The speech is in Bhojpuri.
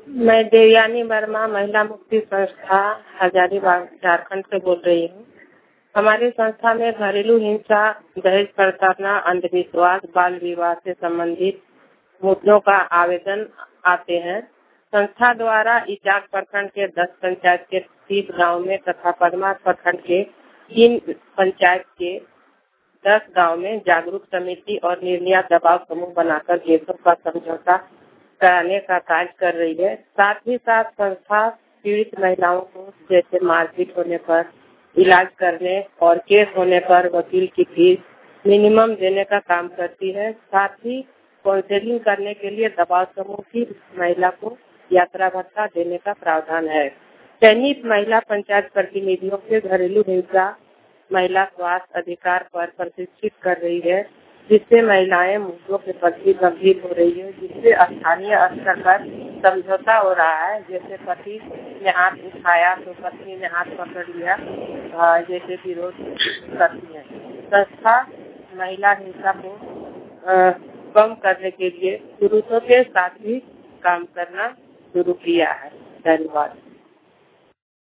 मैं देवयानी वर्मा महिला मुक्ति संस्था हजारीबाग झारखंड से बोल रही हूँ। हमारी संस्था में घरेलू हिंसा, दहेज प्रताड़ना, अंधविश्वास, बाल विवाह से संबंधित मुद्दों का आवेदन आते हैं। संस्था द्वारा इचाक प्रखंड के 10 पंचायत के 30 गांव में तथा पदमा प्रखंड के 3 पंचायत के 10 गांव में जागरूक समिति और निर्णय दबाव समूह बनाकर केसों का समझौता कराने का कार्य कर रही है। साथ ही साथ संस्था पीड़ित महिलाओं को जैसे मारपीट होने पर इलाज करने और केस होने पर वकील की फीस मिनिमम देने का काम करती है। साथ ही काउंसलिंग करने के लिए दबाव समूह की महिला को यात्रा भत्ता देने का प्रावधान है। चयनित महिला पंचायत प्रतिनिधियों के घरेलू हिंसा, महिला स्वास्थ्य अधिकार पर प्रशिक्षित कर रही है, जिससे महिलाएं मुद्दों के प्रति गंभीर हो रही है, जिससे स्थानीय स्तर पर समझौता हो रहा है। जैसे पति ने हाथ उठाया तो पत्नी ने हाथ पकड़ लिया, जैसे विरोध करती है। संस्था महिला हिंसा को कम करने के लिए पुरुषों के साथ भी काम करना शुरू किया है। धन्यवाद।